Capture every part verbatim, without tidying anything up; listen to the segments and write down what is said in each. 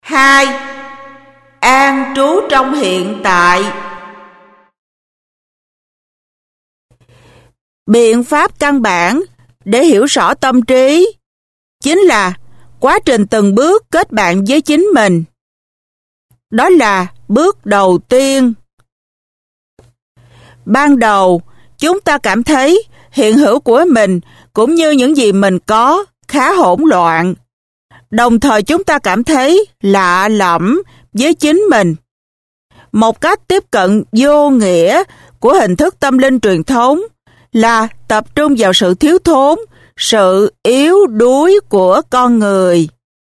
Hai. An trú trong hiện tại. Biện pháp căn bản để hiểu rõ tâm trí chính là quá trình từng bước kết bạn với chính mình. Đó là bước đầu tiên. Ban đầu, chúng ta cảm thấy hiện hữu của mình cũng như những gì mình có khá hỗn loạn. Đồng thời chúng ta cảm thấy lạ lẫm với chính mình. Một cách tiếp cận vô nghĩa của hình thức tâm linh truyền thống là tập trung vào sự thiếu thốn, sự yếu đuối của con người.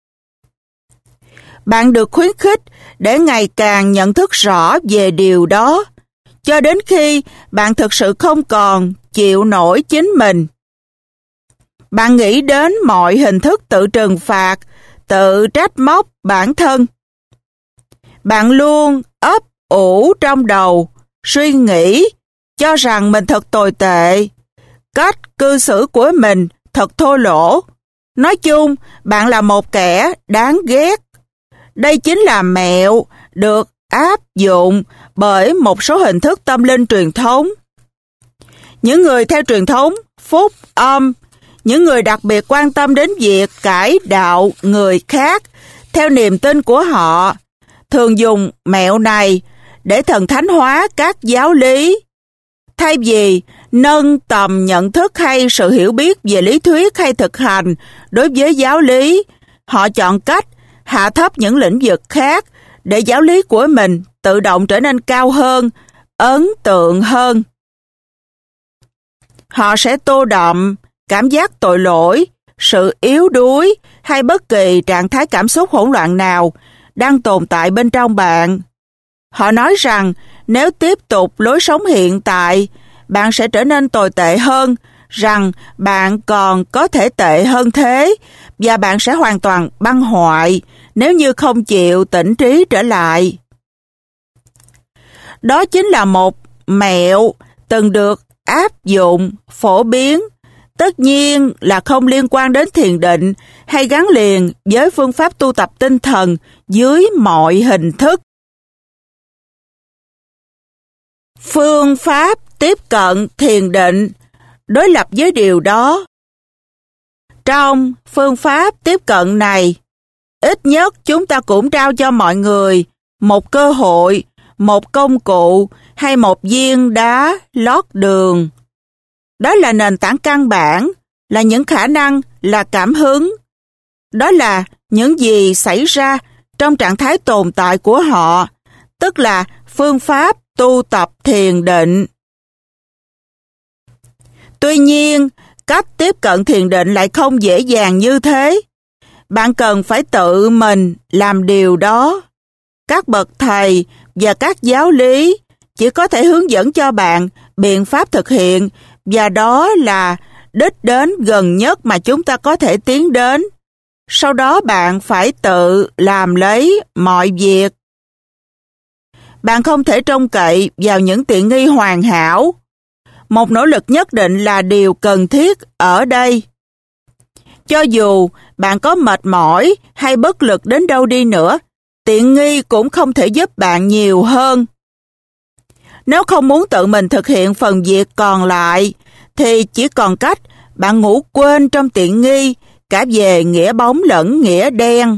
Bạn được khuyến khích để ngày càng nhận thức rõ về điều đó, cho đến khi bạn thực sự không còn chịu nổi chính mình. Bạn nghĩ đến mọi hình thức tự trừng phạt, tự trách móc bản thân. Bạn luôn ấp ủ trong đầu, suy nghĩ, cho rằng mình thật tồi tệ, cách cư xử của mình thật thô lỗ. Nói chung, bạn là một kẻ đáng ghét. Đây chính là mẹo được áp dụng bởi một số hình thức tâm linh truyền thống. Những người theo truyền thống phúc âm, những người đặc biệt quan tâm đến việc cải đạo người khác theo niềm tin của họ, thường dùng mẹo này để thần thánh hóa các giáo lý. Thay vì nâng tầm nhận thức hay sự hiểu biết về lý thuyết hay thực hành đối với giáo lý, họ chọn cách hạ thấp những lĩnh vực khác để giáo lý của mình tự động trở nên cao hơn, ấn tượng hơn. Họ sẽ tô đậm cảm giác tội lỗi, sự yếu đuối hay bất kỳ trạng thái cảm xúc hỗn loạn nào đang tồn tại bên trong bạn. Họ nói rằng nếu tiếp tục lối sống hiện tại, bạn sẽ trở nên tồi tệ hơn, rằng bạn còn có thể tệ hơn thế, và bạn sẽ hoàn toàn băng hoại nếu như không chịu tỉnh trí trở lại. Đó chính là một mẹo từng được áp dụng, phổ biến, tất nhiên là không liên quan đến thiền định hay gắn liền với phương pháp tu tập tinh thần dưới mọi hình thức. Phương pháp tiếp cận thiền định đối lập với điều đó. Trong phương pháp tiếp cận này, ít nhất chúng ta cũng trao cho mọi người một cơ hội, một công cụ hay một viên đá lót đường. Đó là nền tảng căn bản, là những khả năng, là cảm hứng. Đó là những gì xảy ra trong trạng thái tồn tại của họ, tức là phương pháp tu tập thiền định. Tuy nhiên, cách tiếp cận thiền định lại không dễ dàng như thế. Bạn cần phải tự mình làm điều đó. Các bậc thầy và các giáo lý chỉ có thể hướng dẫn cho bạn biện pháp thực hiện, và đó là đích đến gần nhất mà chúng ta có thể tiến đến. Sau đó bạn phải tự làm lấy mọi việc. Bạn không thể trông cậy vào những tiện nghi hoàn hảo. Một nỗ lực nhất định là điều cần thiết ở đây. Cho dù bạn có mệt mỏi hay bất lực đến đâu đi nữa, tiện nghi cũng không thể giúp bạn nhiều hơn. Nếu không muốn tự mình thực hiện phần việc còn lại, thì chỉ còn cách bạn ngủ quên trong tiện nghi, cả về nghĩa bóng lẫn nghĩa đen.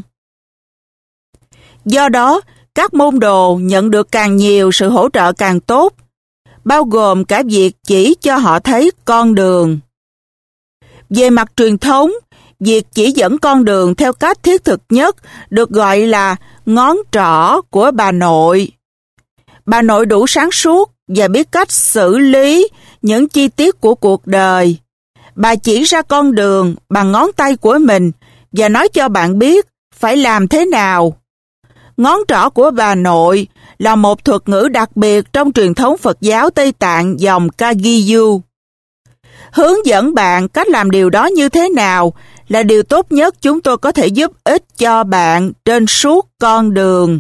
Do đó, các môn đồ nhận được càng nhiều sự hỗ trợ càng tốt, bao gồm cả việc chỉ cho họ thấy con đường. Về mặt truyền thống, việc chỉ dẫn con đường theo cách thiết thực nhất được gọi là ngón trỏ của bà nội. Bà nội đủ sáng suốt và biết cách xử lý những chi tiết của cuộc đời. Bà chỉ ra con đường bằng ngón tay của mình và nói cho bạn biết phải làm thế nào. Ngón trỏ của bà nội là một thuật ngữ đặc biệt trong truyền thống Phật giáo Tây Tạng dòng Kagyu. Hướng dẫn bạn cách làm điều đó như thế nào là điều tốt nhất chúng tôi có thể giúp ích cho bạn trên suốt con đường.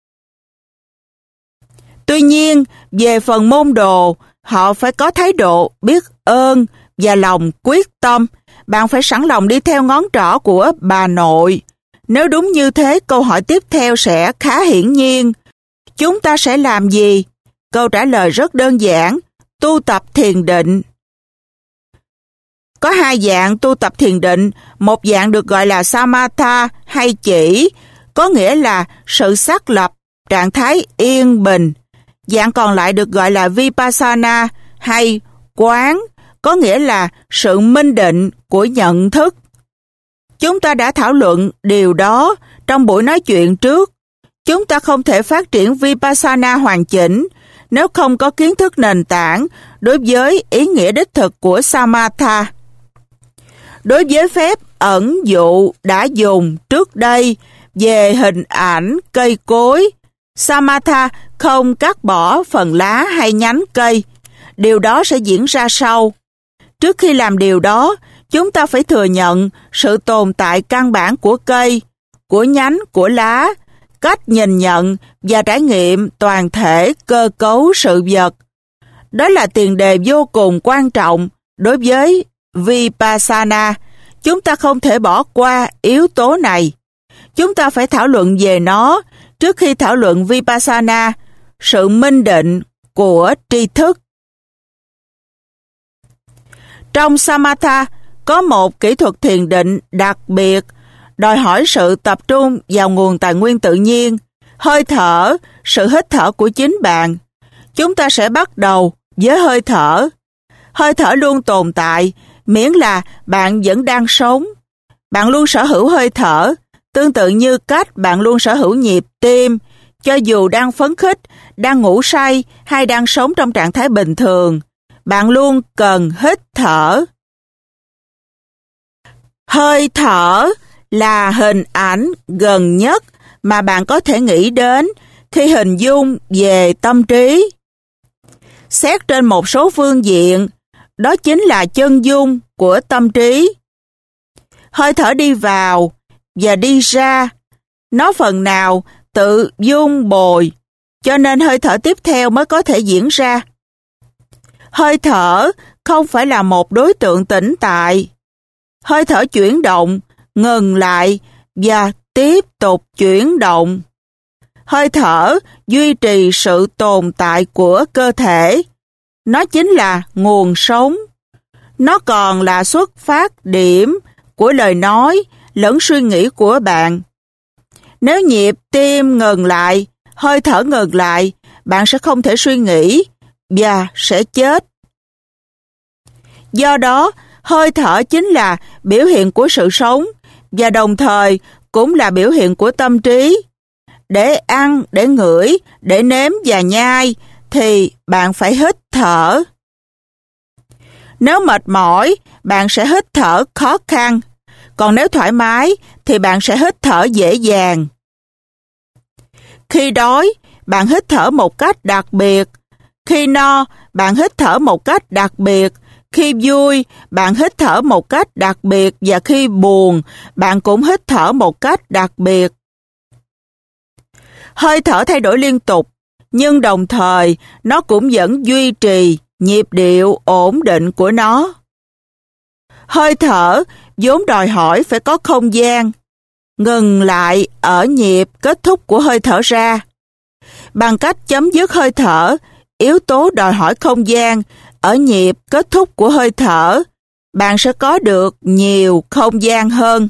Tuy nhiên, về phần môn đồ, họ phải có thái độ biết ơn và lòng quyết tâm. Bạn phải sẵn lòng đi theo ngón trỏ của bà nội. Nếu đúng như thế, câu hỏi tiếp theo sẽ khá hiển nhiên. Chúng ta sẽ làm gì? Câu trả lời rất đơn giản, tu tập thiền định. Có hai dạng tu tập thiền định, một dạng được gọi là Samatha hay chỉ, có nghĩa là sự xác lập, trạng thái yên bình. Dạng còn lại được gọi là Vipassana hay quán, có nghĩa là sự minh định của nhận thức. Chúng ta đã thảo luận điều đó trong buổi nói chuyện trước. Chúng ta không thể phát triển Vipassana hoàn chỉnh nếu không có kiến thức nền tảng đối với ý nghĩa đích thực của Samatha. Đối với phép ẩn dụ đã dùng trước đây về hình ảnh cây cối, Samatha không cắt bỏ phần lá hay nhánh cây. Điều đó sẽ diễn ra sau. Trước khi làm điều đó, chúng ta phải thừa nhận sự tồn tại căn bản của cây, của nhánh, của lá, cách nhìn nhận và trải nghiệm toàn thể cơ cấu sự vật. Đó là tiền đề vô cùng quan trọng đối với Vipassana. Chúng ta không thể bỏ qua yếu tố này. Chúng ta phải thảo luận về nó trước khi thảo luận Vipassana, sự minh định của tri thức. Trong Samatha có một kỹ thuật thiền định đặc biệt, đòi hỏi sự tập trung vào nguồn tài nguyên tự nhiên, hơi thở, sự hít thở của chính bạn. Chúng ta sẽ bắt đầu với hơi thở. Hơi thở luôn tồn tại, miễn là bạn vẫn đang sống. Bạn luôn sở hữu hơi thở, tương tự như cách bạn luôn sở hữu nhịp tim, cho dù đang phấn khích, đang ngủ say hay đang sống trong trạng thái bình thường. Bạn luôn cần hít thở. Hơi thở là hình ảnh gần nhất mà bạn có thể nghĩ đến khi hình dung về tâm trí. Xét trên một số phương diện, đó chính là chân dung của tâm trí. Hơi thở đi vào và đi ra, nó phần nào tự dung bồi, cho nên hơi thở tiếp theo mới có thể diễn ra. Hơi thở không phải là một đối tượng tĩnh tại. Hơi thở chuyển động, ngừng lại và tiếp tục chuyển động. Hơi thở duy trì sự tồn tại của cơ thể. Nó chính là nguồn sống. Nó còn là xuất phát điểm của lời nói lẫn suy nghĩ của bạn. Nếu nhịp tim ngừng lại, hơi thở ngừng lại, bạn sẽ không thể suy nghĩ và sẽ chết. Do đó, hơi thở chính là biểu hiện của sự sống và đồng thời cũng là biểu hiện của tâm trí. Để ăn, để ngửi, để nếm và nhai thì bạn phải hít thở. Nếu mệt mỏi, bạn sẽ hít thở khó khăn. Còn nếu thoải mái thì bạn sẽ hít thở dễ dàng. Khi đói, bạn hít thở một cách đặc biệt. Khi no, bạn hít thở một cách đặc biệt. Khi vui, bạn hít thở một cách đặc biệt và khi buồn, bạn cũng hít thở một cách đặc biệt. Hơi thở thay đổi liên tục, nhưng đồng thời nó cũng vẫn duy trì nhịp điệu ổn định của nó. Hơi thở vốn đòi hỏi phải có không gian, ngừng lại ở nhịp kết thúc của hơi thở ra. Bằng cách chấm dứt hơi thở, yếu tố đòi hỏi không gian ở nhịp kết thúc của hơi thở, bạn sẽ có được nhiều không gian hơn.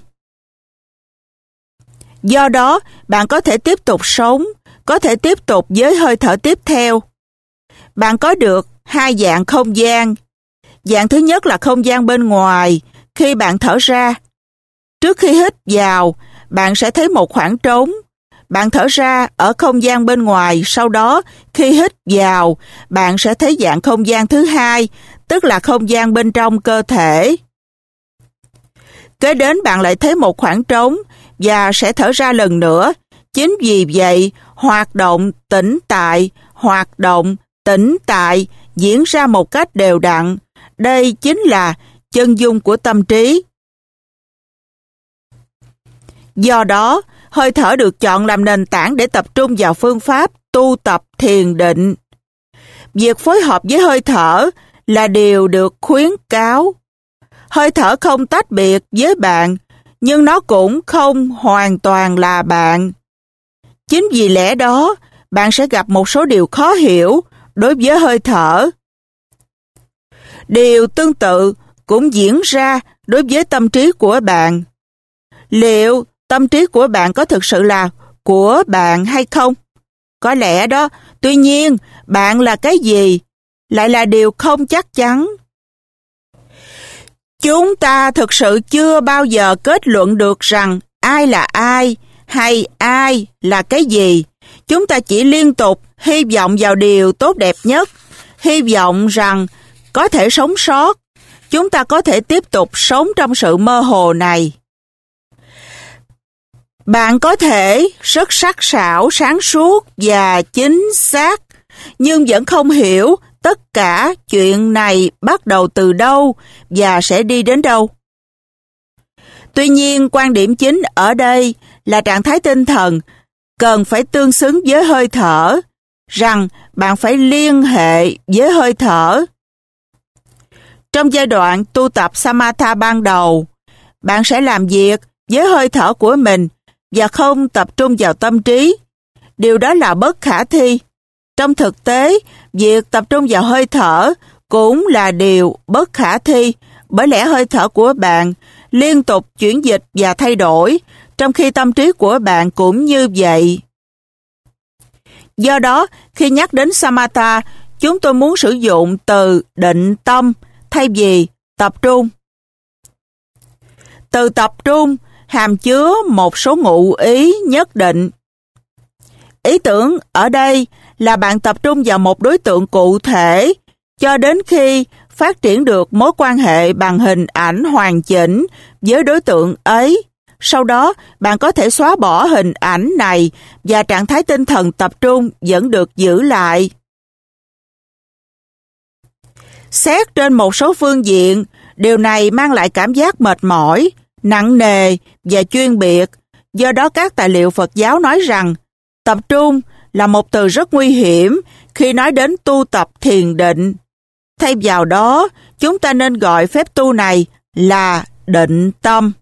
Do đó, bạn có thể tiếp tục sống, có thể tiếp tục với hơi thở tiếp theo. Bạn có được hai dạng không gian. Dạng thứ nhất là không gian bên ngoài, khi bạn thở ra. Trước khi hít vào, bạn sẽ thấy một khoảng trống. Bạn thở ra ở không gian bên ngoài, sau đó khi hít vào, bạn sẽ thấy dạng không gian thứ hai, tức là không gian bên trong cơ thể. Kế đến bạn lại thấy một khoảng trống và sẽ thở ra lần nữa. Chính vì vậy, hoạt động tĩnh tại, hoạt động tĩnh tại diễn ra một cách đều đặn. Đây chính là chân dung của tâm trí. Do đó, hơi thở được chọn làm nền tảng để tập trung vào phương pháp tu tập thiền định. Việc phối hợp với hơi thở là điều được khuyến cáo. Hơi thở không tách biệt với bạn, nhưng nó cũng không hoàn toàn là bạn. Chính vì lẽ đó, bạn sẽ gặp một số điều khó hiểu đối với hơi thở. Điều tương tự cũng diễn ra đối với tâm trí của bạn. Liệu tâm trí của bạn có thực sự là của bạn hay không? Có lẽ đó, tuy nhiên, bạn là cái gì? Lại là điều không chắc chắn. Chúng ta thực sự chưa bao giờ kết luận được rằng ai là ai hay ai là cái gì. Chúng ta chỉ liên tục hy vọng vào điều tốt đẹp nhất, hy vọng rằng có thể sống sót. Chúng ta có thể tiếp tục sống trong sự mơ hồ này. Bạn có thể rất sắc sảo, sáng suốt và chính xác, nhưng vẫn không hiểu tất cả chuyện này bắt đầu từ đâu và sẽ đi đến đâu. Tuy nhiên, quan điểm chính ở đây là trạng thái tinh thần cần phải tương xứng với hơi thở, rằng bạn phải liên hệ với hơi thở. Trong giai đoạn tu tập Samatha ban đầu, bạn sẽ làm việc với hơi thở của mình và không tập trung vào tâm trí. Điều đó là bất khả thi. Trong thực tế, việc tập trung vào hơi thở cũng là điều bất khả thi, bởi lẽ hơi thở của bạn liên tục chuyển dịch và thay đổi, trong khi tâm trí của bạn cũng như vậy. Do đó, khi nhắc đến Samatha, chúng tôi muốn sử dụng từ định tâm thay vì tập trung. Từ tập trung hàm chứa một số ngụ ý nhất định. Ý tưởng ở đây là bạn tập trung vào một đối tượng cụ thể cho đến khi phát triển được mối quan hệ bằng hình ảnh hoàn chỉnh với đối tượng ấy. Sau đó, bạn có thể xóa bỏ hình ảnh này và trạng thái tinh thần tập trung vẫn được giữ lại. Xét trên một số phương diện, điều này mang lại cảm giác mệt mỏi, nặng nề và chuyên biệt. Do đó các tài liệu Phật giáo nói rằng tập trung là một từ rất nguy hiểm khi nói đến tu tập thiền định. Thay vào đó, chúng ta nên gọi phép tu này là định tâm.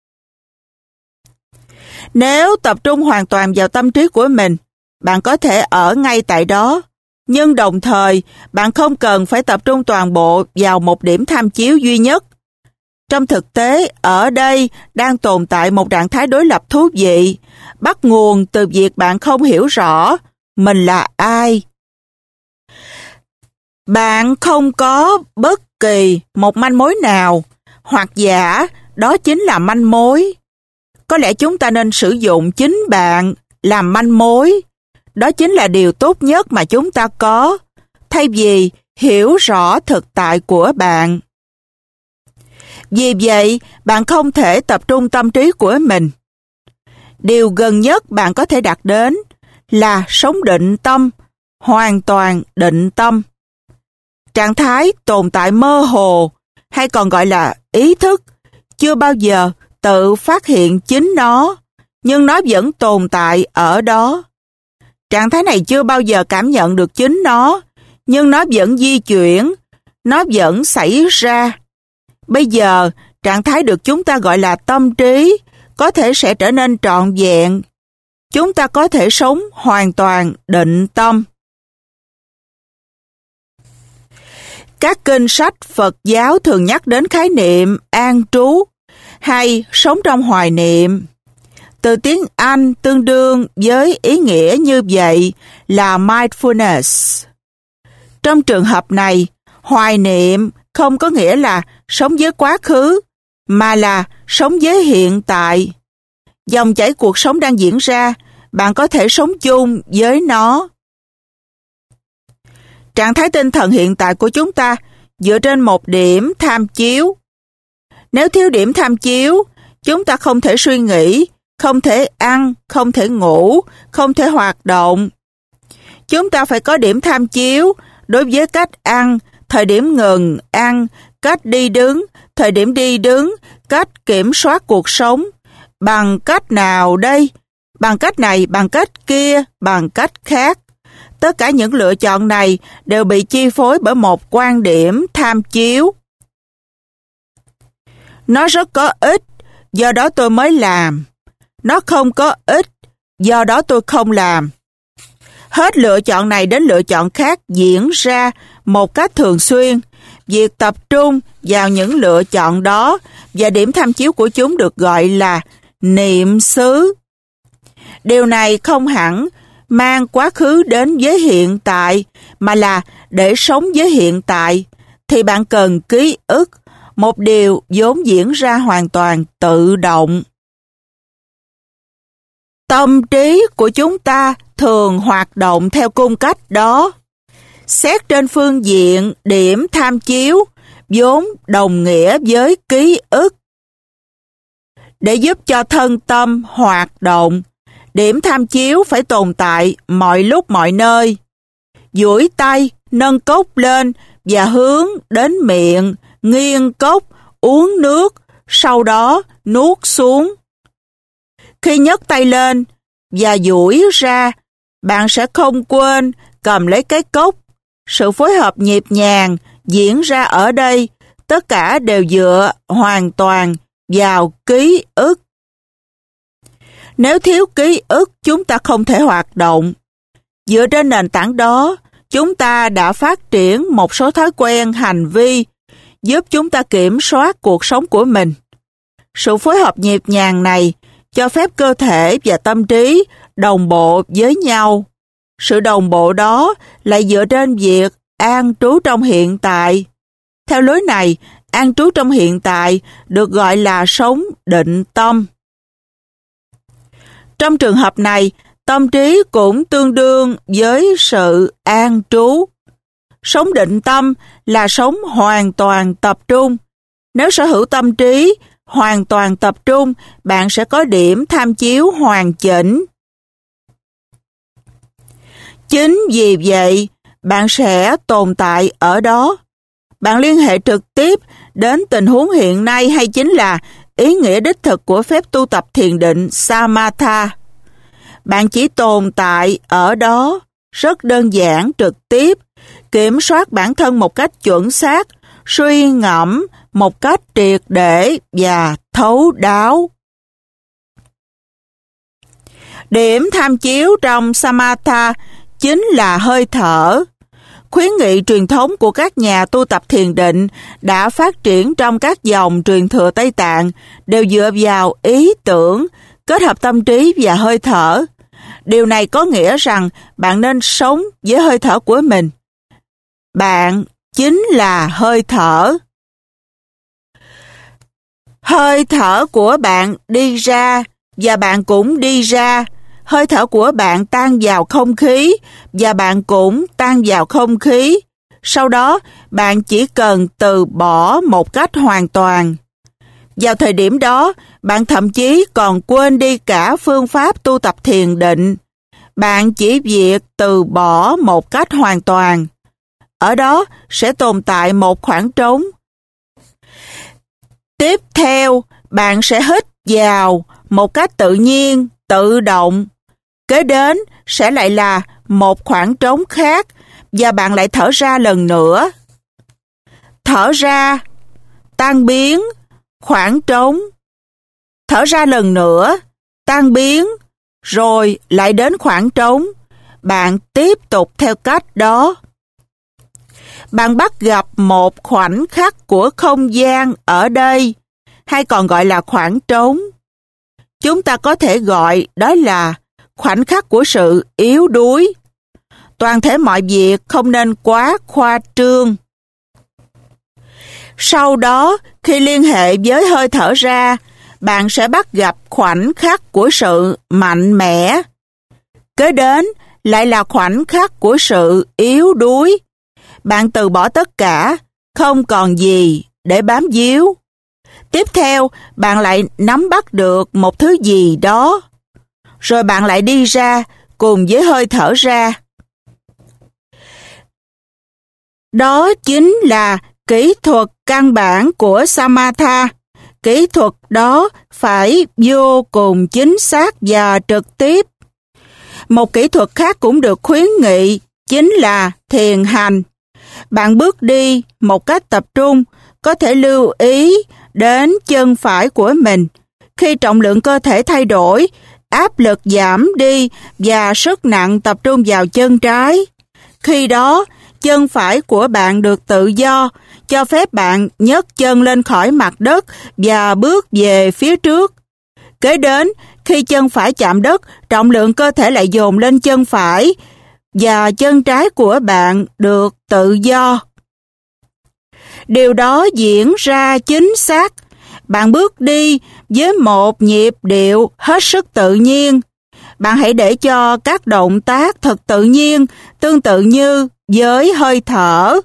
Nếu tập trung hoàn toàn vào tâm trí của mình, bạn có thể ở ngay tại đó, nhưng đồng thời bạn không cần phải tập trung toàn bộ vào một điểm tham chiếu duy nhất. Trong thực tế, ở đây đang tồn tại một trạng thái đối lập thú vị, bắt nguồn từ việc bạn không hiểu rõ mình là ai. Bạn không có bất kỳ một manh mối nào, hoặc giả đó chính là manh mối. Có lẽ chúng ta nên sử dụng chính bạn làm manh mối. Đó chính là điều tốt nhất mà chúng ta có, thay vì hiểu rõ thực tại của bạn. Vì vậy, bạn không thể tập trung tâm trí của mình. Điều gần nhất bạn có thể đạt đến là sống định tâm, hoàn toàn định tâm. Trạng thái tồn tại mơ hồ, hay còn gọi là ý thức, chưa bao giờ tự phát hiện chính nó, nhưng nó vẫn tồn tại ở đó. Trạng thái này chưa bao giờ cảm nhận được chính nó, nhưng nó vẫn di chuyển, nó vẫn xảy ra. Bây giờ, trạng thái được chúng ta gọi là tâm trí, có thể sẽ trở nên trọn vẹn. Chúng ta có thể sống hoàn toàn định tâm. Các kinh sách Phật giáo thường nhắc đến khái niệm an trú hay sống trong hoài niệm. Từ tiếng Anh tương đương với ý nghĩa như vậy là mindfulness. Trong trường hợp này, hoài niệm không có nghĩa là sống với quá khứ, mà là sống với hiện tại. Dòng chảy cuộc sống đang diễn ra, bạn có thể sống chung với nó. Trạng thái tinh thần hiện tại của chúng ta dựa trên một điểm tham chiếu. Nếu thiếu điểm tham chiếu, chúng ta không thể suy nghĩ, không thể ăn, không thể ngủ, không thể hoạt động. Chúng ta phải có điểm tham chiếu đối với cách ăn, thời điểm ngừng ăn, cách đi đứng, thời điểm đi đứng, cách kiểm soát cuộc sống. Bằng cách nào đây? Bằng cách này, bằng cách kia, bằng cách khác. Tất cả những lựa chọn này đều bị chi phối bởi một quan điểm tham chiếu. Nó rất có ích do đó tôi mới làm. Nó không có ích, do đó tôi không làm. Hết lựa chọn này đến lựa chọn khác diễn ra một cách thường xuyên. Việc tập trung vào những lựa chọn đó và điểm tham chiếu của chúng được gọi là niệm xứ. Điều này không hẳn mang quá khứ đến với hiện tại, mà là để sống với hiện tại thì bạn cần ký ức, một điều vốn diễn ra hoàn toàn tự động. Tâm trí của chúng ta thường hoạt động theo cung cách đó. Xét trên phương diện điểm tham chiếu, vốn đồng nghĩa với ký ức. Để giúp cho thân tâm hoạt động, điểm tham chiếu phải tồn tại mọi lúc mọi nơi. Duỗi tay, nâng cốc lên và hướng đến miệng, nghiêng cốc, uống nước, sau đó nuốt xuống. Khi nhấc tay lên và duỗi ra, bạn sẽ không quên cầm lấy cái cốc. Sự phối hợp nhịp nhàng diễn ra ở đây, tất cả đều dựa hoàn toàn vào ký ức. Nếu thiếu ký ức, chúng ta không thể hoạt động. Dựa trên nền tảng đó, chúng ta đã phát triển một số thói quen hành vi giúp chúng ta kiểm soát cuộc sống của mình. Sự phối hợp nhịp nhàng này cho phép cơ thể và tâm trí đồng bộ với nhau. Sự đồng bộ đó lại dựa trên việc an trú trong hiện tại. Theo lối này, an trú trong hiện tại được gọi là sống định tâm. Trong trường hợp này, tâm trí cũng tương đương với sự an trú. Sống định tâm là sống hoàn toàn tập trung. Nếu sở hữu tâm trí hoàn toàn tập trung, bạn sẽ có điểm tham chiếu hoàn chỉnh. Chính vì vậy, bạn sẽ tồn tại ở đó. Bạn liên hệ trực tiếp đến tình huống hiện nay hay chính là ý nghĩa đích thực của phép tu tập thiền định Samatha. Bạn chỉ tồn tại ở đó, rất đơn giản, trực tiếp, kiểm soát bản thân một cách chuẩn xác, suy ngẫm một cách triệt để và thấu đáo. Điểm tham chiếu trong Samatha chính là hơi thở. Khuyến nghị truyền thống của các nhà tu tập thiền định đã phát triển trong các dòng truyền thừa Tây Tạng đều dựa vào ý tưởng, kết hợp tâm trí và hơi thở. Điều này có nghĩa rằng bạn nên sống với hơi thở của mình. Bạn chính là hơi thở. Hơi thở của bạn đi ra và bạn cũng đi ra. Hơi thở của bạn tan vào không khí và bạn cũng tan vào không khí. Sau đó, bạn chỉ cần từ bỏ một cách hoàn toàn. Vào thời điểm đó, bạn thậm chí còn quên đi cả phương pháp tu tập thiền định. Bạn chỉ việc từ bỏ một cách hoàn toàn. Ở đó sẽ tồn tại một khoảng trống. Tiếp theo, bạn sẽ hít vào một cách tự nhiên, tự động. Kế đến sẽ lại là một khoảng trống khác và bạn lại thở ra lần nữa. Thở ra, tan biến, khoảng trống. Thở ra lần nữa, tan biến, rồi lại đến khoảng trống. Bạn tiếp tục theo cách đó. Bạn bắt gặp một khoảnh khắc của không gian ở đây, hay còn gọi là khoảng trống. Chúng ta có thể gọi đó là khoảnh khắc của sự yếu đuối. Toàn thể mọi việc không nên quá khoa trương. Sau đó, khi liên hệ với hơi thở ra, bạn sẽ bắt gặp khoảnh khắc của sự mạnh mẽ. Kế đến lại là khoảnh khắc của sự yếu đuối. Bạn từ bỏ tất cả, không còn gì để bám víu. Tiếp theo, bạn lại nắm bắt được một thứ gì đó. Rồi bạn lại đi ra cùng với hơi thở ra. Đó chính là kỹ thuật căn bản của Samatha. Kỹ thuật đó phải vô cùng chính xác và trực tiếp. Một kỹ thuật khác cũng được khuyến nghị chính là thiền hành. Bạn bước đi một cách tập trung, có thể lưu ý đến chân phải của mình. khi trọng lượng cơ thể thay đổi, áp lực giảm đi và sức nặng tập trung vào chân trái. Khi đó, chân phải của bạn được tự do, cho phép bạn nhấc chân lên khỏi mặt đất và bước về phía trước. Kế đến, khi chân phải chạm đất, trọng lượng cơ thể lại dồn lên chân phải và chân trái của bạn được tự do. Điều đó diễn ra chính xác. Bạn bước đi với một nhịp điệu hết sức tự nhiên. Bạn hãy để cho các động tác thật tự nhiên, tương tự như với hơi thở.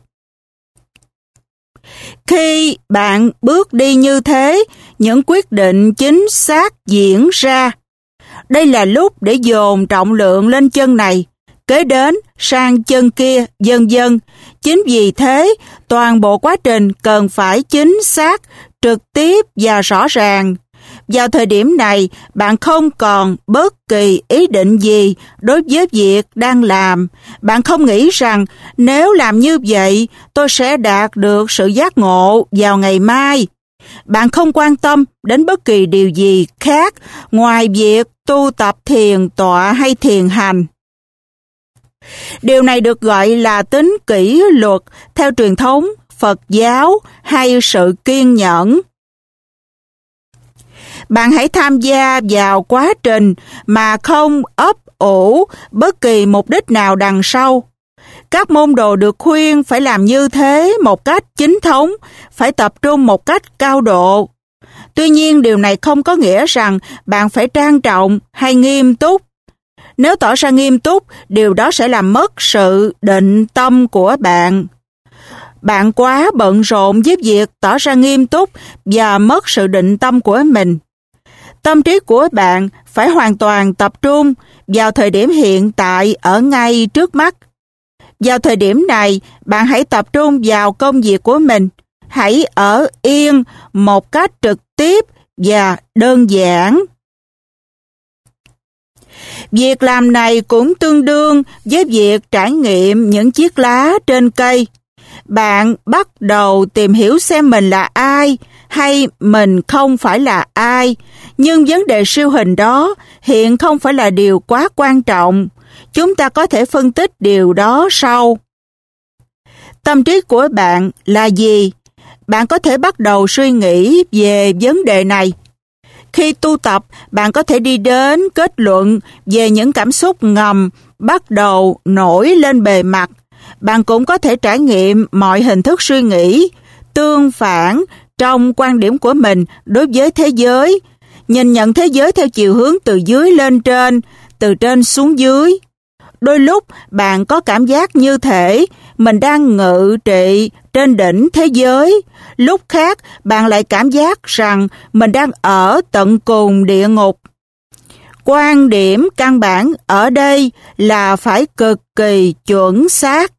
Khi bạn bước đi như thế, những quyết định chính xác diễn ra. Đây là lúc để dồn trọng lượng lên chân này, kế đến sang chân kia, vân vân. Chính vì thế, toàn bộ quá trình cần phải chính xác, trực tiếp và rõ ràng. Vào thời điểm này, bạn không còn bất kỳ ý định gì đối với việc đang làm. Bạn không nghĩ rằng nếu làm như vậy, tôi sẽ đạt được sự giác ngộ vào ngày mai. Bạn không quan tâm đến bất kỳ điều gì khác ngoài việc tu tập thiền tọa hay thiền hành. Điều này được gọi là tính kỷ luật theo truyền thống Phật giáo hay sự kiên nhẫn. Bạn hãy tham gia vào quá trình mà không ấp ủ bất kỳ mục đích nào đằng sau. Các môn đồ được khuyên phải làm như thế một cách chính thống, phải tập trung một cách cao độ. Tuy nhiên, điều này không có nghĩa rằng bạn phải trang trọng hay nghiêm túc. Nếu tỏ ra nghiêm túc, điều đó sẽ làm mất sự định tâm của bạn. Bạn quá bận rộn với việc tỏ ra nghiêm túc và mất sự định tâm của mình. Tâm trí của bạn phải hoàn toàn tập trung vào thời điểm hiện tại ở ngay trước mắt. Vào thời điểm này, bạn hãy tập trung vào công việc của mình. Hãy ở yên một cách trực tiếp và đơn giản. Việc làm này cũng tương đương với việc trải nghiệm những chiếc lá trên cây. Bạn bắt đầu tìm hiểu xem mình là ai hay mình không phải là ai. Nhưng vấn đề siêu hình đó hiện không phải là điều quá quan trọng. Chúng ta có thể phân tích điều đó sau. Tâm trí của bạn là gì? Bạn có thể bắt đầu suy nghĩ về vấn đề này. Khi tu tập, bạn có thể đi đến kết luận về những cảm xúc ngầm bắt đầu nổi lên bề mặt. Bạn cũng có thể trải nghiệm mọi hình thức suy nghĩ, tương phản trong quan điểm của mình đối với thế giới, nhìn nhận thế giới theo chiều hướng từ dưới lên trên, từ trên xuống dưới. Đôi lúc bạn có cảm giác như thể mình đang ngự trị trên đỉnh thế giới, lúc khác bạn lại cảm giác rằng mình đang ở tận cùng địa ngục. Quan điểm căn bản ở đây là phải cực kỳ chuẩn xác.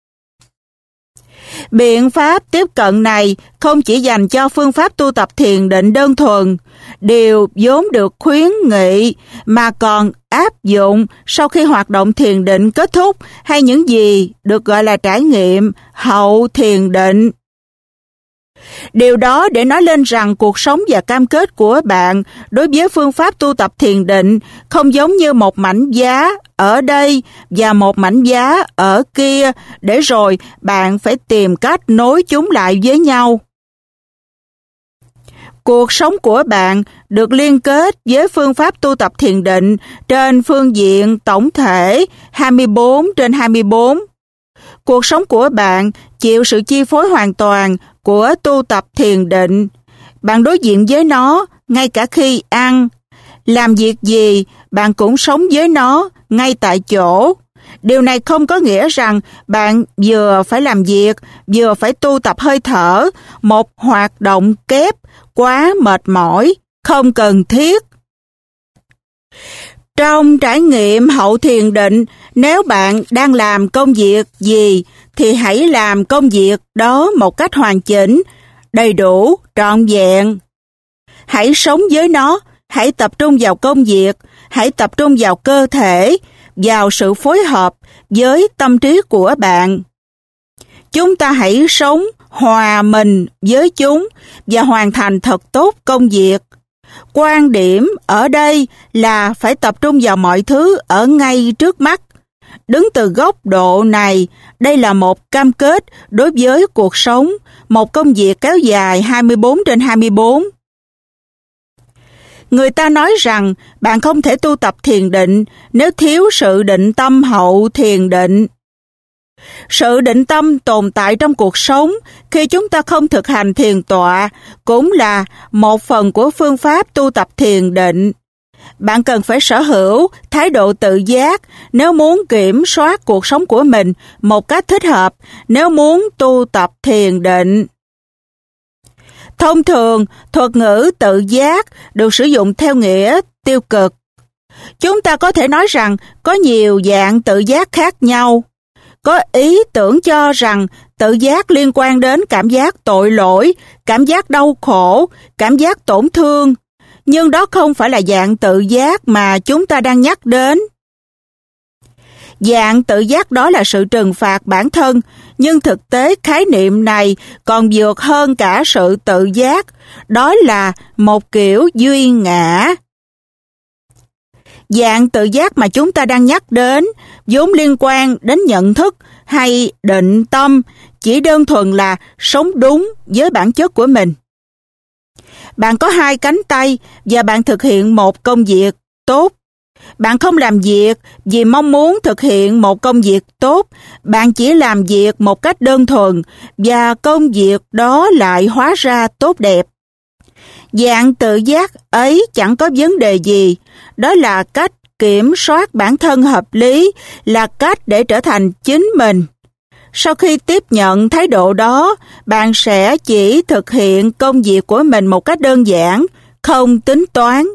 Biện pháp tiếp cận này không chỉ dành cho phương pháp tu tập thiền định đơn thuần, điều vốn được khuyến nghị, mà còn áp dụng sau khi hoạt động thiền định kết thúc hay những gì được gọi là trải nghiệm hậu thiền định. Điều đó để nói lên rằng cuộc sống và cam kết của bạn đối với phương pháp tu tập thiền định không giống như một mảnh giá ở đây và một mảnh giá ở kia, để rồi bạn phải tìm cách nối chúng lại với nhau. Cuộc sống của bạn được liên kết với phương pháp tu tập thiền định trên phương diện tổng thể hai mươi bốn trên hai mươi bốn. Cuộc sống của bạn chịu sự chi phối hoàn toàn của tu tập thiền định. Bạn đối diện với nó ngay cả khi ăn. Làm việc gì, bạn cũng sống với nó ngay tại chỗ. Điều này không có nghĩa rằng bạn vừa phải làm việc, vừa phải tu tập hơi thở, một hoạt động kép, quá mệt mỏi, không cần thiết. Trong trải nghiệm hậu thiền định, nếu bạn đang làm công việc gì, thì hãy làm công việc đó một cách hoàn chỉnh, đầy đủ, trọn vẹn. Hãy sống với nó, hãy tập trung vào công việc, hãy tập trung vào cơ thể, vào sự phối hợp với tâm trí của bạn. Chúng ta hãy sống hòa mình với chúng và hoàn thành thật tốt công việc. Quan điểm ở đây là phải tập trung vào mọi thứ ở ngay trước mắt. Đứng từ góc độ này, đây là một cam kết đối với cuộc sống, một công việc kéo dài hai mươi bốn trên hai mươi bốn. Người ta nói rằng bạn không thể tu tập thiền định nếu thiếu sự định tâm hậu thiền định. Sự định tâm tồn tại trong cuộc sống khi chúng ta không thực hành thiền tọa cũng là một phần của phương pháp tu tập thiền định. Bạn cần phải sở hữu thái độ tự giác nếu muốn kiểm soát cuộc sống của mình một cách thích hợp, nếu muốn tu tập thiền định. Thông thường, thuật ngữ tự giác được sử dụng theo nghĩa tiêu cực. Chúng ta có thể nói rằng có nhiều dạng tự giác khác nhau. Có ý tưởng cho rằng tự giác liên quan đến cảm giác tội lỗi, cảm giác đau khổ, cảm giác tổn thương. Nhưng đó không phải là dạng tự giác mà chúng ta đang nhắc đến. Dạng tự giác đó là sự trừng phạt bản thân, nhưng thực tế khái niệm này còn vượt hơn cả sự tự giác, đó là một kiểu duy ngã. Dạng tự giác mà chúng ta đang nhắc đến vốn liên quan đến nhận thức hay định tâm, chỉ đơn thuần là sống đúng với bản chất của mình. Bạn có hai cánh tay và bạn thực hiện một công việc tốt. Bạn không làm việc vì mong muốn thực hiện một công việc tốt, bạn chỉ làm việc một cách đơn thuần và công việc đó lại hóa ra tốt đẹp. Dạng tự giác ấy chẳng có vấn đề gì, đó là cách kiểm soát bản thân hợp lý, là cách để trở thành chính mình. Sau khi tiếp nhận thái độ đó, bạn sẽ chỉ thực hiện công việc của mình một cách đơn giản, không tính toán.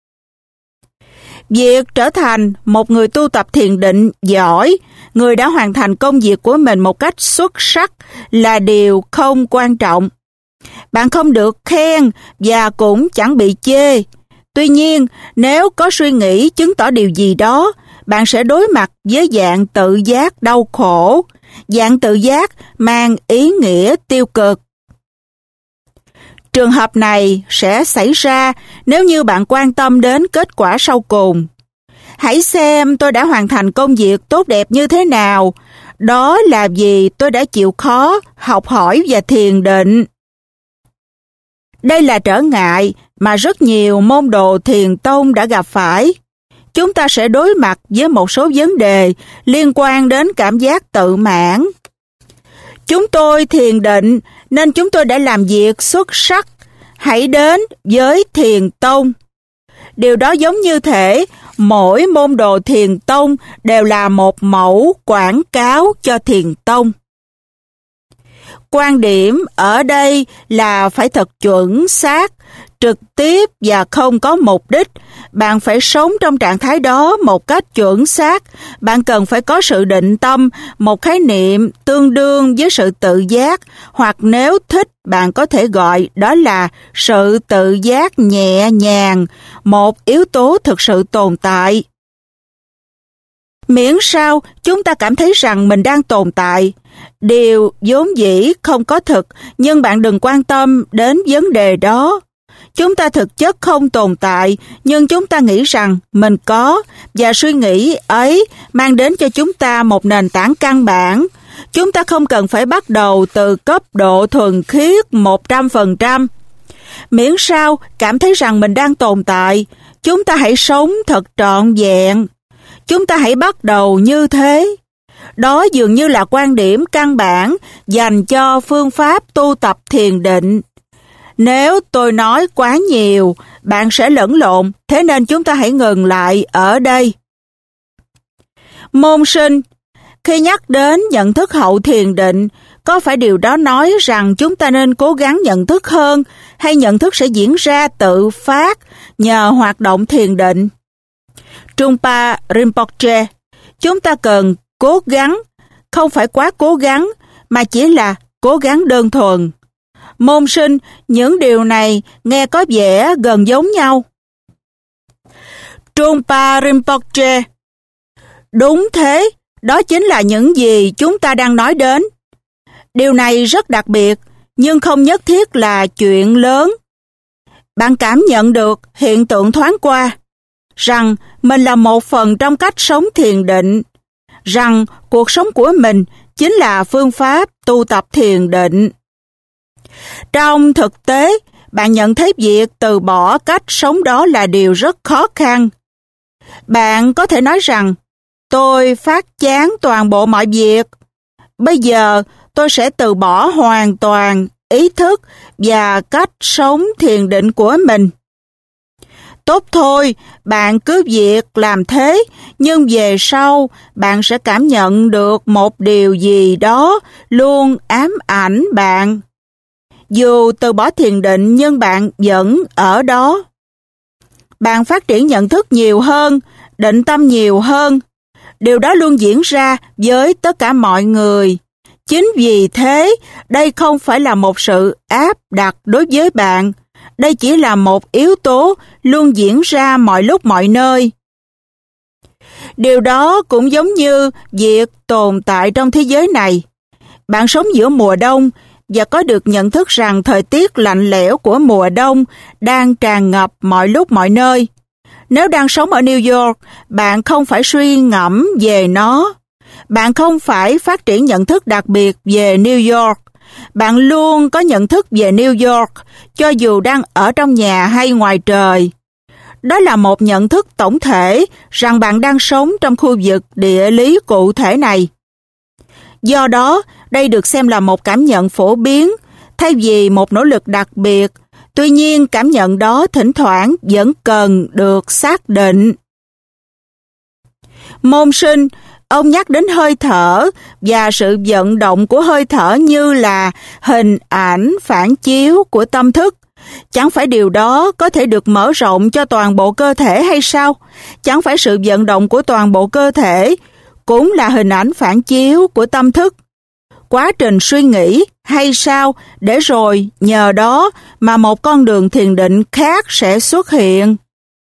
Việc trở thành một người tu tập thiền định giỏi, người đã hoàn thành công việc của mình một cách xuất sắc là điều không quan trọng. Bạn không được khen và cũng chẳng bị chê. Tuy nhiên, nếu có suy nghĩ chứng tỏ điều gì đó, bạn sẽ đối mặt với dạng tự giác đau khổ. Dạng tự giác mang ý nghĩa tiêu cực. Trường hợp này sẽ xảy ra nếu như bạn quan tâm đến kết quả sau cùng. Hãy xem tôi đã hoàn thành công việc tốt đẹp như thế nào. Đó là vì tôi đã chịu khó, học hỏi và thiền định. Đây là trở ngại mà rất nhiều môn đồ thiền tông đã gặp phải. Chúng ta sẽ đối mặt với một số vấn đề liên quan đến cảm giác tự mãn. Chúng tôi thiền định nên chúng tôi đã làm việc xuất sắc. Hãy đến với thiền tông. Điều đó giống như thể mỗi môn đồ thiền tông đều là một mẫu quảng cáo cho thiền tông. Quan điểm ở đây là phải thật chuẩn xác, trực tiếp và không có mục đích. Bạn phải sống trong trạng thái đó một cách chuẩn xác. Bạn cần phải có sự định tâm, một khái niệm tương đương với sự tự giác, hoặc nếu thích bạn có thể gọi đó là sự tự giác nhẹ nhàng, một yếu tố thực sự tồn tại. Miễn sao chúng ta cảm thấy rằng mình đang tồn tại. Điều vốn dĩ không có thực, nhưng bạn đừng quan tâm đến vấn đề đó. Chúng ta thực chất không tồn tại, nhưng chúng ta nghĩ rằng mình có, và suy nghĩ ấy mang đến cho chúng ta một nền tảng căn bản. Chúng ta không cần phải bắt đầu từ cấp độ thuần khiết một trăm phần trăm. Miễn sao cảm thấy rằng mình đang tồn tại, chúng ta hãy sống thật trọn vẹn. Chúng ta hãy bắt đầu như thế. Đó dường như là quan điểm căn bản dành cho phương pháp tu tập thiền định. Nếu tôi nói quá nhiều, bạn sẽ lẫn lộn, thế nên chúng ta hãy ngừng lại ở đây. Môn sinh, khi nhắc đến nhận thức hậu thiền định, có phải điều đó nói rằng chúng ta nên cố gắng nhận thức hơn, hay nhận thức sẽ diễn ra tự phát nhờ hoạt động thiền định? Trungpa Rinpoche, chúng ta cần cố gắng, không phải quá cố gắng, mà chỉ là cố gắng đơn thuần. Môn sinh, những điều này nghe có vẻ gần giống nhau. Trungpa Rinpoche, đúng thế, đó chính là những gì chúng ta đang nói đến. Điều này rất đặc biệt, nhưng không nhất thiết là chuyện lớn. Bạn cảm nhận được hiện tượng thoáng qua, rằng mình là một phần trong cách sống thiền định, rằng cuộc sống của mình chính là phương pháp tu tập thiền định. Trong thực tế, bạn nhận thấy việc từ bỏ cách sống đó là điều rất khó khăn. Bạn có thể nói rằng, tôi phát chán toàn bộ mọi việc. Bây giờ tôi sẽ từ bỏ hoàn toàn ý thức và cách sống thiền định của mình. Tốt thôi, bạn cứ việc làm thế, nhưng về sau bạn sẽ cảm nhận được một điều gì đó luôn ám ảnh bạn. Dù từ bỏ thiền định nhưng bạn vẫn ở đó. Bạn phát triển nhận thức nhiều hơn, định tâm nhiều hơn. Điều đó luôn diễn ra với tất cả mọi người. Chính vì thế, đây không phải là một sự áp đặt đối với bạn. Đây chỉ là một yếu tố luôn diễn ra mọi lúc mọi nơi. Điều đó cũng giống như việc tồn tại trong thế giới này. Bạn sống giữa mùa đông và có được nhận thức rằng thời tiết lạnh lẽo của mùa đông đang tràn ngập mọi lúc mọi nơi. Nếu đang sống ở New York, bạn không phải suy ngẫm về nó. Bạn không phải phát triển nhận thức đặc biệt về New York. Bạn luôn có nhận thức về New York, cho dù đang ở trong nhà hay ngoài trời. Đó là một nhận thức tổng thể rằng bạn đang sống trong khu vực địa lý cụ thể này. Do đó, đây được xem là một cảm nhận phổ biến, thay vì một nỗ lực đặc biệt. Tuy nhiên, cảm nhận đó thỉnh thoảng vẫn cần được xác định. Môn sinh, ông nhắc đến hơi thở và sự vận động của hơi thở như là hình ảnh phản chiếu của tâm thức. Chẳng phải điều đó có thể được mở rộng cho toàn bộ cơ thể hay sao? Chẳng phải sự vận động của toàn bộ cơ thể cũng là hình ảnh phản chiếu của tâm thức? Quá trình suy nghĩ hay sao để rồi nhờ đó mà một con đường thiền định khác sẽ xuất hiện?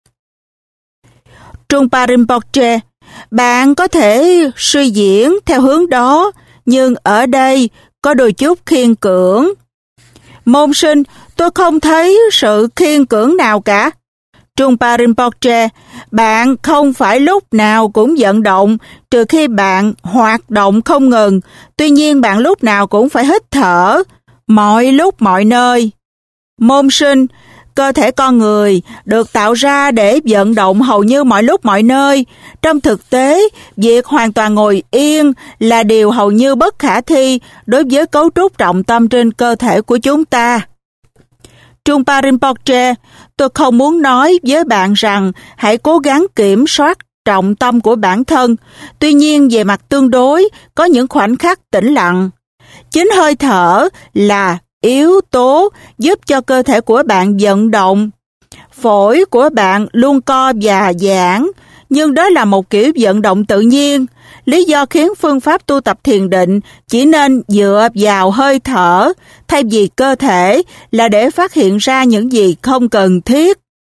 Trungpa Rinpoche, bạn có thể suy diễn theo hướng đó, nhưng ở đây có đôi chút khiên cưỡng. Môn sinh, tôi không thấy sự khiên cưỡng nào cả. Trungpa Rinpoche, bạn không phải lúc nào cũng vận động, trừ khi bạn hoạt động không ngừng. Tuy nhiên bạn lúc nào cũng phải hít thở, mọi lúc mọi nơi. Môn sinh, cơ thể con người được tạo ra để vận động hầu như mọi lúc mọi nơi. Trong thực tế, việc hoàn toàn ngồi yên là điều hầu như bất khả thi đối với cấu trúc trọng tâm trên cơ thể của chúng ta. Trungpa Rinpoche, tôi không muốn nói với bạn rằng hãy cố gắng kiểm soát trọng tâm của bản thân. Tuy nhiên, về mặt tương đối, có những khoảnh khắc tĩnh lặng. Chính hơi thở là yếu tố giúp cho cơ thể của bạn vận động. Phổi của bạn luôn co và giãn, nhưng đó là một kiểu vận động tự nhiên. Lý do khiến phương pháp tu tập thiền định chỉ nên dựa vào hơi thở thay vì cơ thể là để phát hiện ra những gì không cần thiết.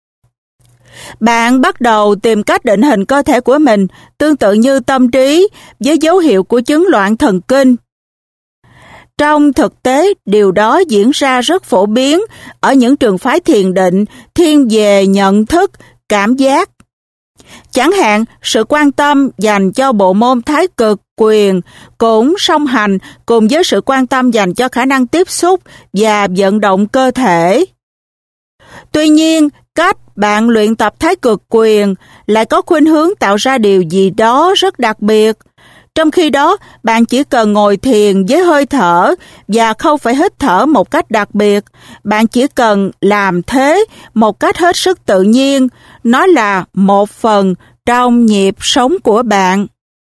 Bạn bắt đầu tìm cách định hình cơ thể của mình tương tự như tâm trí với dấu hiệu của chứng loạn thần kinh. Trong thực tế, điều đó diễn ra rất phổ biến ở những trường phái thiền định thiên về nhận thức, cảm giác. Chẳng hạn, sự quan tâm dành cho bộ môn thái cực quyền cũng song hành cùng với sự quan tâm dành cho khả năng tiếp xúc và vận động cơ thể. Tuy nhiên, cách bạn luyện tập thái cực quyền lại có khuynh hướng tạo ra điều gì đó rất đặc biệt. Trong khi đó, bạn chỉ cần ngồi thiền với hơi thở và không phải hít thở một cách đặc biệt. Bạn chỉ cần làm thế một cách hết sức tự nhiên. Nó là một phần trong nhịp sống của bạn.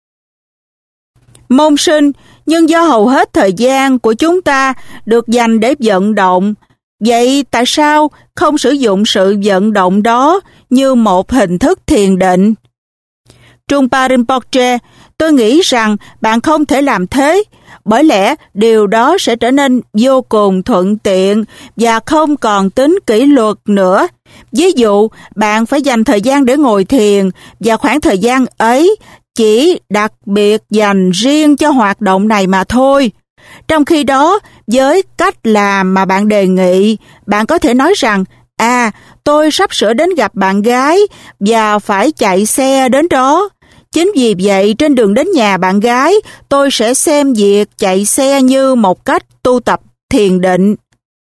Môn sinh, nhưng do hầu hết thời gian của chúng ta được dành để vận động, vậy tại sao không sử dụng sự vận động đó như một hình thức thiền định? Trungpa Rinpoche, tôi nghĩ rằng bạn không thể làm thế, bởi lẽ điều đó sẽ trở nên vô cùng thuận tiện và không còn tính kỷ luật nữa. Ví dụ, bạn phải dành thời gian để ngồi thiền và khoảng thời gian ấy chỉ đặc biệt dành riêng cho hoạt động này mà thôi. Trong khi đó, với cách làm mà bạn đề nghị, bạn có thể nói rằng À, tôi sắp sửa đến gặp bạn gái và phải chạy xe đến đó. Chính vì vậy, trên đường đến nhà bạn gái, tôi sẽ xem việc chạy xe như một cách tu tập thiền định.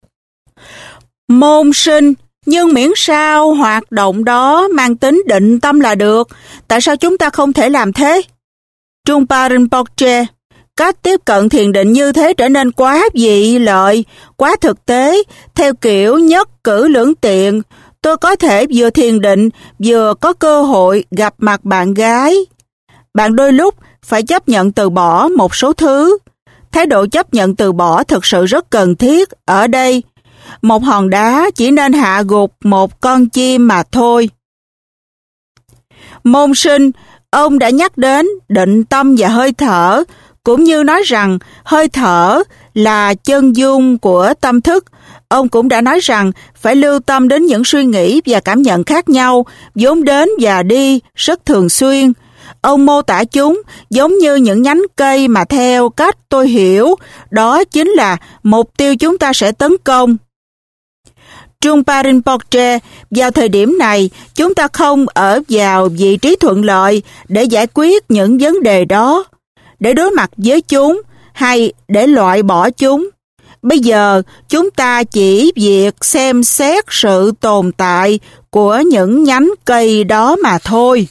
Môn sinh, nhưng miễn sao hoạt động đó mang tính định tâm là được. Tại sao chúng ta không thể làm thế? Trungpa Rinpoche, cách tiếp cận thiền định như thế trở nên quá vị lợi, quá thực tế, theo kiểu nhất cử lưỡng tiện. Tôi có thể vừa thiền định, vừa có cơ hội gặp mặt bạn gái. Bạn đôi lúc phải chấp nhận từ bỏ một số thứ. Thái độ chấp nhận từ bỏ thực sự rất cần thiết ở đây. Một hòn đá chỉ nên hạ gục một con chim mà thôi. Môn sinh, ông đã nhắc đến định tâm và hơi thở, cũng như nói rằng hơi thở là chân dung của tâm thức. Ông cũng đã nói rằng phải lưu tâm đến những suy nghĩ và cảm nhận khác nhau, vốn đến và đi rất thường xuyên. Ông mô tả chúng giống như những nhánh cây mà theo cách tôi hiểu, đó chính là mục tiêu chúng ta sẽ tấn công. Trungpa Rinpoche, vào thời điểm này, chúng ta không ở vào vị trí thuận lợi để giải quyết những vấn đề đó, để đối mặt với chúng hay để loại bỏ chúng. Bây giờ, chúng ta chỉ việc xem xét sự tồn tại của những nhánh cây đó mà thôi.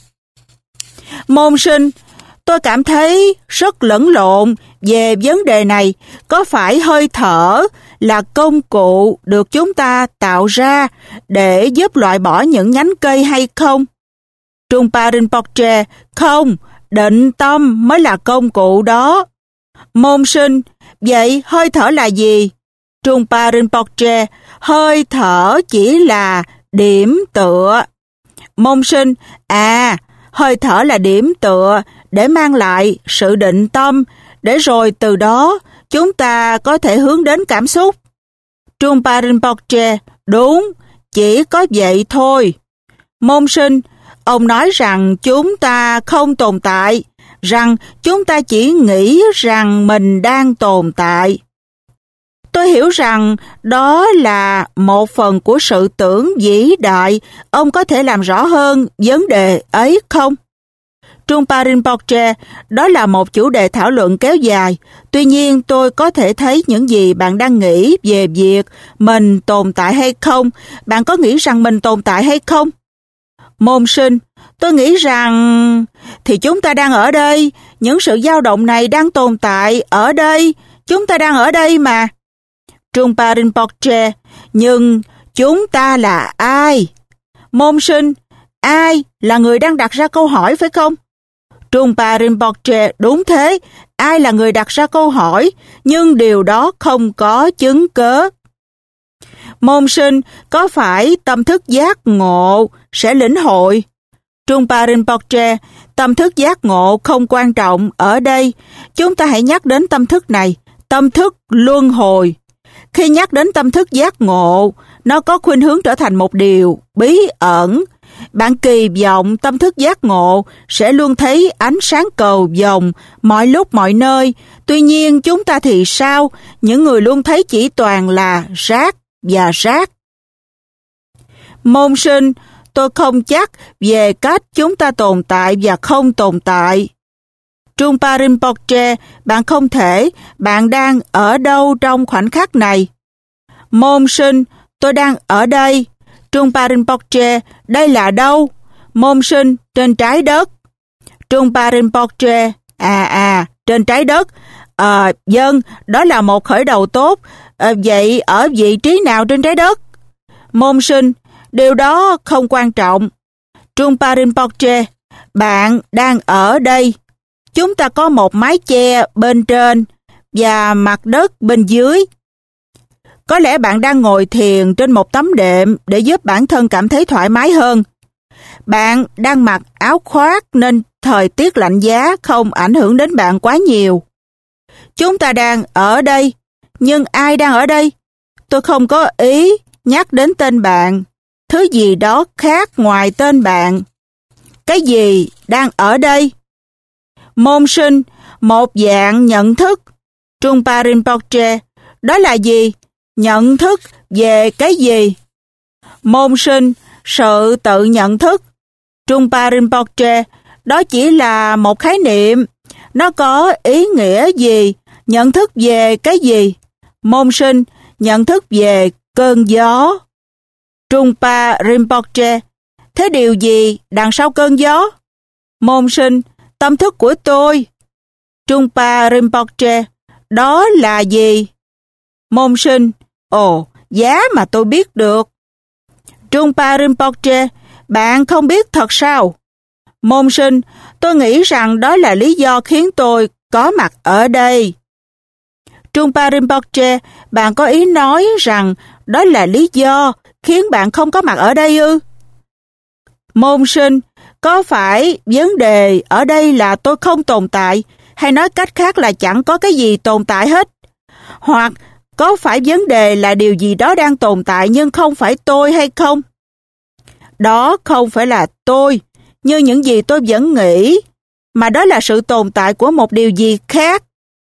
Môn sinh, tôi cảm thấy rất lẫn lộn về vấn đề này. Có phải hơi thở là công cụ được chúng ta tạo ra để giúp loại bỏ những nhánh cây hay không? Trungpa Rinpoche, không, định tâm mới là công cụ đó. Môn sinh, vậy hơi thở là gì? Trungpa Rinpoche, hơi thở chỉ là điểm tựa. Môn sinh, à, hơi thở là điểm tựa để mang lại sự định tâm, để rồi từ đó chúng ta có thể hướng đến cảm xúc. Trungpa Rinpoche, đúng, chỉ có vậy thôi. Môn sinh, ông nói rằng chúng ta không tồn tại, rằng chúng ta chỉ nghĩ rằng mình đang tồn tại. Tôi hiểu rằng đó là một phần của sự tưởng vĩ đại. Ông có thể làm rõ hơn vấn đề ấy không? Trungpa Rinpoche, đó là một chủ đề thảo luận kéo dài. Tuy nhiên tôi có thể thấy những gì bạn đang nghĩ về việc mình tồn tại hay không. Bạn có nghĩ rằng mình tồn tại hay không? Môn sinh, tôi nghĩ rằng thì chúng ta đang ở đây. Những sự dao động này đang tồn tại ở đây. Chúng ta đang ở đây mà. Trungpa Rinpoche, nhưng chúng ta là ai? Môn sinh, ai là người đang đặt ra câu hỏi phải không? Trungpa Rinpoche, đúng thế, ai là người đặt ra câu hỏi, nhưng điều đó không có chứng cớ. Môn sinh, có phải tâm thức giác ngộ sẽ lĩnh hội? Trungpa Rinpoche, tâm thức giác ngộ không quan trọng ở đây. Chúng ta hãy nhắc đến tâm thức này, tâm thức luân hồi. Khi nhắc đến tâm thức giác ngộ, nó có khuynh hướng trở thành một điều bí ẩn. Bạn kỳ vọng tâm thức giác ngộ sẽ luôn thấy ánh sáng cầu vồng mọi lúc mọi nơi. Tuy nhiên chúng ta thì sao? Những người luôn thấy chỉ toàn là rác và rác. Môn sinh, tôi không chắc về cách chúng ta tồn tại và không tồn tại. Trungpa Rinpoche, bạn không thể, bạn đang ở đâu trong khoảnh khắc này? Môn sinh, tôi đang ở đây. Trungpa Rinpoche, đây là đâu? Môn sinh, trên trái đất. Trungpa Rinpoche, à à, trên trái đất. À, vâng, đó là một khởi đầu tốt. À, vậy ở vị trí nào trên trái đất? Môn sinh, điều đó không quan trọng. Trungpa Rinpoche, bạn đang ở đây. Chúng ta có một mái che bên trên và mặt đất bên dưới. Có lẽ bạn đang ngồi thiền trên một tấm đệm để giúp bản thân cảm thấy thoải mái hơn. Bạn đang mặc áo khoác nên thời tiết lạnh giá không ảnh hưởng đến bạn quá nhiều. Chúng ta đang ở đây, nhưng ai đang ở đây? Tôi không có ý nhắc đến tên bạn, thứ gì đó khác ngoài tên bạn. Cái gì đang ở đây? Môn sinh, một dạng nhận thức. Trungpa Rinpoche, đó là gì? Nhận thức về cái gì? Môn sinh, sự tự nhận thức. Trungpa Rinpoche, đó chỉ là một khái niệm. Nó có ý nghĩa gì? Nhận thức về cái gì? Môn sinh, nhận thức về cơn gió. Trungpa Rinpoche, thế điều gì đằng sau cơn gió? Môn sinh, tâm thức của tôi. Trungpa Rinpoche, đó là gì? Môn sinh, ồ, giá mà tôi biết được. Trungpa Rinpoche, bạn không biết thật sao? Môn sinh, tôi nghĩ rằng đó là lý do khiến tôi có mặt ở đây. Trungpa Rinpoche, bạn có ý nói rằng đó là lý do khiến bạn không có mặt ở đây ư? Môn sinh, có phải vấn đề ở đây là tôi không tồn tại, hay nói cách khác là chẳng có cái gì tồn tại hết? Hoặc có phải vấn đề là điều gì đó đang tồn tại nhưng không phải tôi hay không? Đó không phải là tôi, như những gì tôi vẫn nghĩ, mà đó là sự tồn tại của một điều gì khác.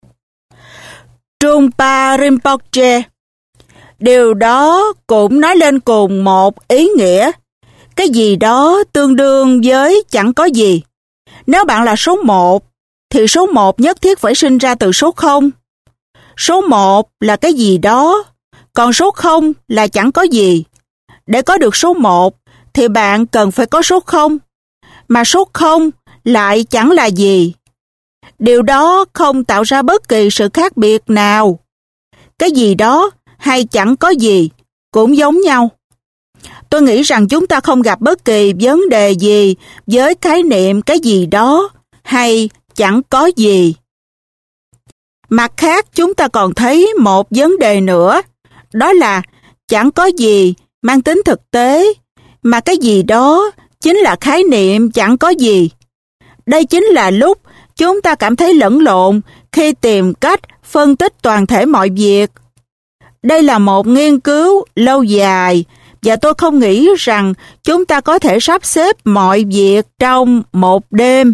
Trungpa Rinpoche, điều đó cũng nói lên cùng một ý nghĩa. Cái gì đó tương đương với chẳng có gì. Nếu bạn là số một, thì số một nhất thiết phải sinh ra từ số không. Số một là cái gì đó, còn số không là chẳng có gì. Để có được số một, thì bạn cần phải có số không, mà số không lại chẳng là gì. Điều đó không tạo ra bất kỳ sự khác biệt nào. Cái gì đó hay chẳng có gì cũng giống nhau. Tôi nghĩ rằng chúng ta không gặp bất kỳ vấn đề gì với khái niệm cái gì đó hay chẳng có gì. Mặt khác, chúng ta còn thấy một vấn đề nữa, đó là chẳng có gì mang tính thực tế, mà cái gì đó chính là khái niệm chẳng có gì. Đây chính là lúc chúng ta cảm thấy lẫn lộn khi tìm cách phân tích toàn thể mọi việc. Đây là một nghiên cứu lâu dài, và tôi không nghĩ rằng chúng ta có thể sắp xếp mọi việc trong một đêm.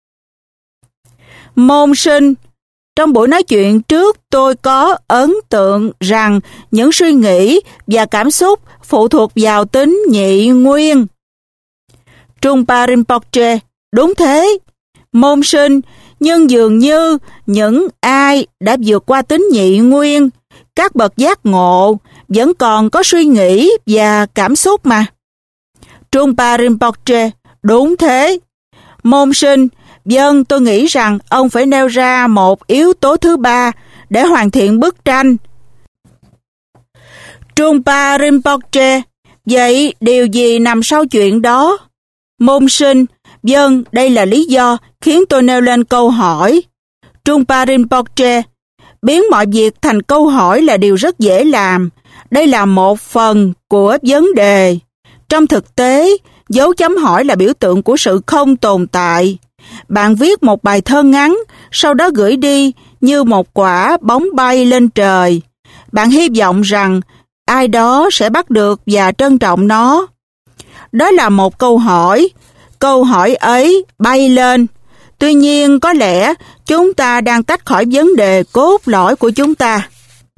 Môn sinh, trong buổi nói chuyện trước tôi có ấn tượng rằng những suy nghĩ và cảm xúc phụ thuộc vào tính nhị nguyên. Trungpa Rinpoche, đúng thế. Môn sinh, nhưng dường như những ai đã vượt qua tính nhị nguyên, các bậc giác ngộ, vẫn còn có suy nghĩ và cảm xúc mà. Trungpa Rinpoche, đúng thế. Môn sinh, vâng, tôi nghĩ rằng ông phải nêu ra một yếu tố thứ ba để hoàn thiện bức tranh. Trungpa Rinpoche, vậy điều gì nằm sau chuyện đó? Môn sinh, vâng, đây là lý do khiến tôi nêu lên câu hỏi. Trungpa Rinpoche, biến mọi việc thành câu hỏi là điều rất dễ làm. Đây là một phần của vấn đề. Trong thực tế, dấu chấm hỏi là biểu tượng của sự không tồn tại. Bạn viết một bài thơ ngắn, sau đó gửi đi như một quả bóng bay lên trời. Bạn hy vọng rằng ai đó sẽ bắt được và trân trọng nó. Đó là một câu hỏi. Câu hỏi ấy bay lên. Tuy nhiên, có lẽ chúng ta đang tách khỏi vấn đề cốt lõi của chúng ta.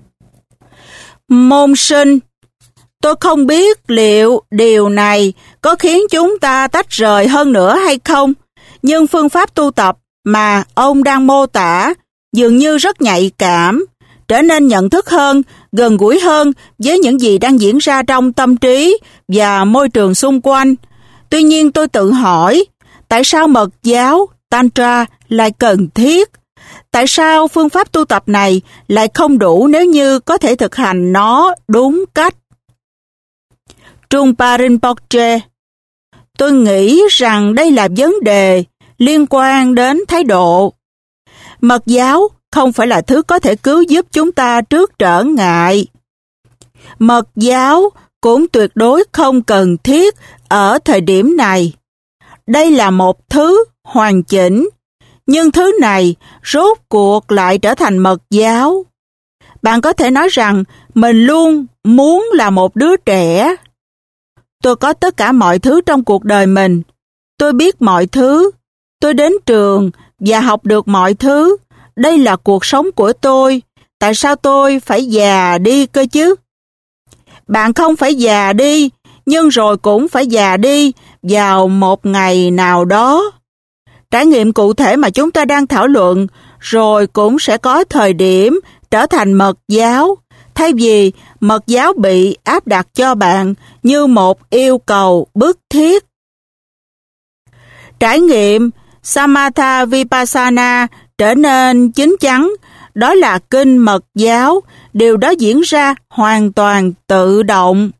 Môn sinh, tôi không biết liệu điều này có khiến chúng ta tách rời hơn nữa hay không, nhưng phương pháp tu tập mà ông đang mô tả dường như rất nhạy cảm, trở nên nhận thức hơn, gần gũi hơn với những gì đang diễn ra trong tâm trí và môi trường xung quanh. Tuy nhiên tôi tự hỏi, tại sao mật giáo, Tantra lại cần thiết? Tại sao phương pháp tu tập này lại không đủ nếu như có thể thực hành nó đúng cách? Trungpa Rinpoche, tôi nghĩ rằng đây là vấn đề liên quan đến thái độ. Mật giáo không phải là thứ có thể cứu giúp chúng ta trước trở ngại. Mật giáo cũng tuyệt đối không cần thiết ở thời điểm này. Đây là một thứ hoàn chỉnh, nhưng thứ này rốt cuộc lại trở thành mật giáo. Bạn có thể nói rằng mình luôn muốn là một đứa trẻ. Tôi có tất cả mọi thứ trong cuộc đời mình. Tôi biết mọi thứ. Tôi đến trường và học được mọi thứ. Đây là cuộc sống của tôi. Tại sao tôi phải già đi cơ chứ? Bạn không phải già đi, nhưng rồi cũng phải già đi vào một ngày nào đó. Trải nghiệm cụ thể mà chúng ta đang thảo luận rồi cũng sẽ có thời điểm trở thành mật giáo, thay vì mật giáo bị áp đặt cho bạn như một yêu cầu bức thiết. Trải nghiệm Samatha Vipassana trở nên chín chắn, đó là kinh mật giáo, điều đó diễn ra hoàn toàn tự động.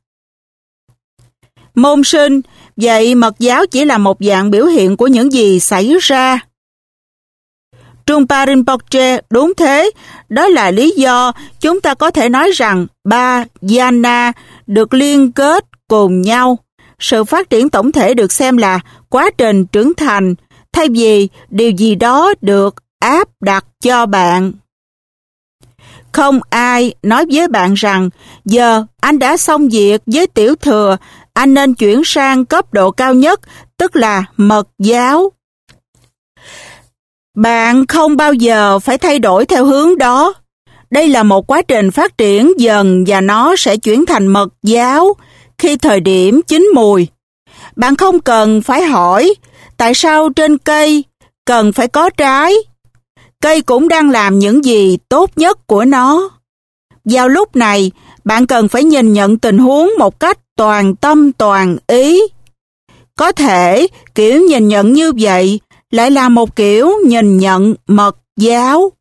Môn sinh, vậy mật giáo chỉ là một dạng biểu hiện của những gì xảy ra. Trungpa Rinpoche, đúng thế, đó là lý do chúng ta có thể nói rằng ba jhana được liên kết cùng nhau. Sự phát triển tổng thể được xem là quá trình trưởng thành, thay vì điều gì đó được áp đặt cho bạn. Không ai nói với bạn rằng, giờ anh đã xong việc với tiểu thừa, anh nên chuyển sang cấp độ cao nhất, tức là mật giáo. Bạn không bao giờ phải thay đổi theo hướng đó. Đây là một quá trình phát triển dần và nó sẽ chuyển thành mật giáo khi thời điểm chín mùi. Bạn không cần phải hỏi tại sao trên cây cần phải có trái. Cây cũng đang làm những gì tốt nhất của nó. Vào lúc này, bạn cần phải nhìn nhận tình huống một cách toàn tâm toàn ý. Có thể kiểu nhìn nhận như vậy lại là một kiểu nhìn nhận mật giáo.